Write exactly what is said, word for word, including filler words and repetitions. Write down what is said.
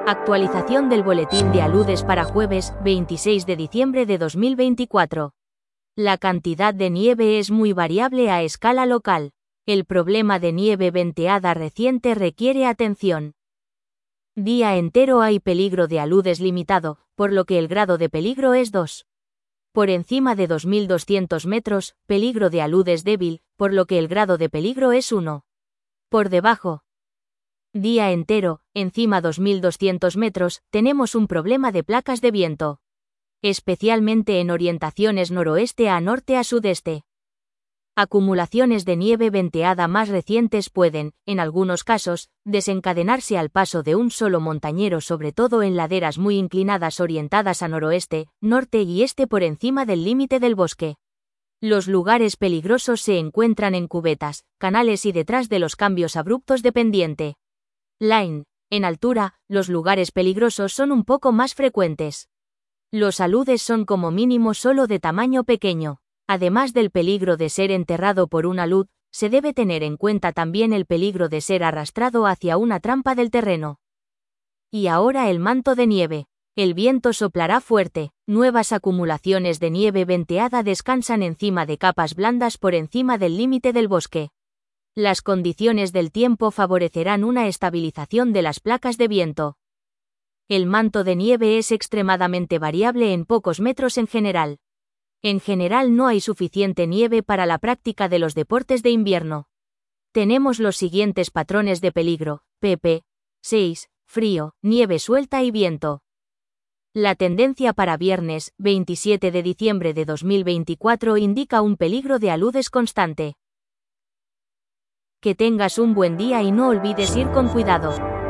Actualización del boletín de aludes para jueves, veintiséis de diciembre de dos mil veinticuatro. La cantidad de nieve es muy variable a escala local. El problema de nieve venteada reciente requiere atención. Día entero hay peligro de aludes limitado, por lo que el grado de peligro es dos. Por encima de dos mil doscientos metros, peligro de aludes débil, por lo que el grado de peligro es uno. Por debajo. Día entero, encima dos mil doscientos metros, tenemos un problema de placas de viento. Especialmente en orientaciones noroeste a norte a sudeste. Acumulaciones de nieve venteada más recientes pueden, en algunos casos, desencadenarse al paso de un solo montañero, sobre todo en laderas muy inclinadas orientadas a noroeste, norte y este por encima del límite del bosque. Los lugares peligrosos se encuentran en cubetas, canales y detrás de los cambios abruptos de pendiente. Line. En altura, los lugares peligrosos son un poco más frecuentes. Los aludes son como mínimo solo de tamaño pequeño. Además del peligro de ser enterrado por un alud, se debe tener en cuenta también el peligro de ser arrastrado hacia una trampa del terreno. Y ahora el manto de nieve. El viento soplará fuerte. Nuevas acumulaciones de nieve venteada descansan encima de capas blandas por encima del límite del bosque. Las condiciones del tiempo favorecerán una estabilización de las placas de viento. El manto de nieve es extremadamente variable en pocos metros en general. En general no hay suficiente nieve para la práctica de los deportes de invierno. Tenemos los siguientes patrones de peligro: P P seis, frío, nieve suelta y viento. La tendencia para viernes, veintisiete de diciembre de dos mil veinticuatro indica un peligro de aludes constante. Que tengas un buen día y no olvides ir con cuidado.